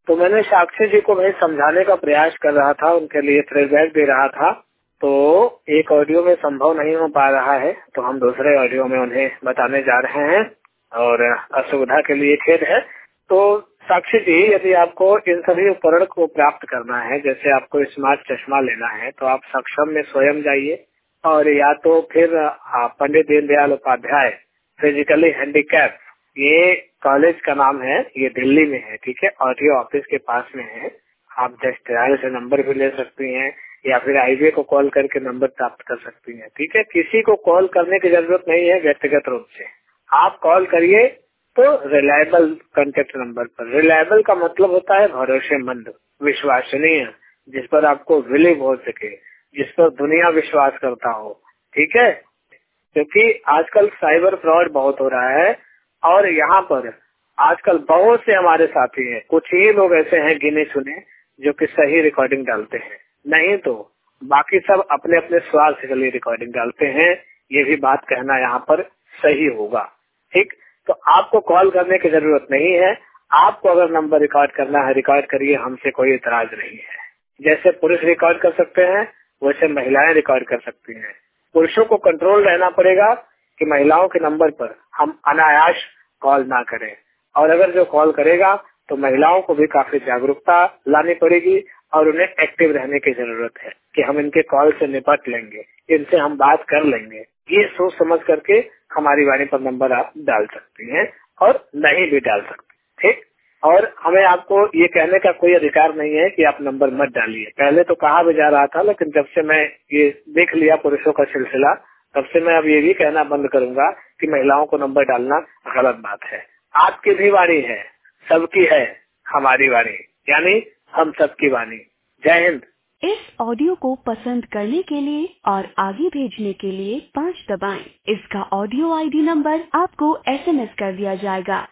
तो मैंने साक्षी जी को भाई समझाने का प्रयास कर रहा था, उनके लिए फीडबैक दे रहा था, तो एक ऑडियो में संभव नहीं हो पा रहा है, तो हम दूसरे ऑडियो में उन्हें बताने जा रहे हैं और असुविधा के लिए खेद है। तो साक्षी जी, यदि आपको इन सभी उपकरण को प्राप्त करना है, जैसे आपको स्मार्ट चश्मा लेना है, तो आप सक्षम में स्वयं जाइए और या तो फिर पंडित दीनदयाल उपाध्याय फिजिकली हैंडीकैप, ये कॉलेज का नाम है, ये दिल्ली में है, ठीक है, ऑडियो ऑफिस के पास में है। आप जस्ट डायल से नंबर भी ले सकती हैं या फिर हाईवे को कॉल करके नंबर प्राप्त कर सकती हैं, ठीक है। किसी को कॉल करने की जरूरत नहीं है व्यक्तिगत रूप से, आप कॉल करिए तो रिलायबल कांटेक्ट नंबर पर। रिलायबल का मतलब होता है भरोसेमंद, विश्वसनीय, जिस पर आपको बिलीव हो सके, जिस पर दुनिया विश्वास करता हो, ठीक है। क्योंकि आजकल साइबर फ्रॉड बहुत हो रहा है और यहाँ पर आजकल बहुत से हमारे साथी हैं, कुछ ही लोग ऐसे हैं गिने चुने जो कि सही रिकॉर्डिंग डालते हैं, नहीं तो बाकी सब अपने अपने स्वार्थ के लिए रिकॉर्डिंग डालते हैं। ये भी बात कहना यहाँ पर सही होगा, ठीक। तो आपको कॉल करने की जरूरत नहीं है, आपको अगर नंबर रिकॉर्ड करना है रिकॉर्ड करिए, हमसे कोई इतराज नहीं है। जैसे पुरुष रिकॉर्ड कर सकते हैं वैसे महिलाएं रिकॉर्ड कर सकती हैं। पुरुषों को कंट्रोल रहना पड़ेगा कि महिलाओं के नंबर पर हम अनायास कॉल ना करें, और अगर जो कॉल करेगा तो महिलाओं को भी काफी जागरूकता लानी पड़ेगी और उन्हें एक्टिव रहने की जरूरत है कि हम इनके कॉल से निपट लेंगे, इनसे हम बात कर लेंगे। ये सोच समझ करके हमारी वाणी पर नंबर आप डाल सकती हैं और नहीं भी डाल सकती, ठीक। और हमें आपको ये कहने का कोई अधिकार नहीं है कि आप नंबर मत डालिए। पहले तो कहा भी जा रहा था, लेकिन जब से मैं ये देख लिया पुरुषों का सिलसिला, तब से मैं अब ये भी कहना बंद करूंगा कि महिलाओं को नंबर डालना गलत बात है। आपकी भी वाणी है, सबकी है हमारी वाणी, यानी हम सबकी वाणी। जय हिंद। इस ऑडियो को पसंद करने के लिए और आगे भेजने के लिए 5 दबाएं। इसका ऑडियो आईडी नंबर आपको SMS कर दिया जाएगा।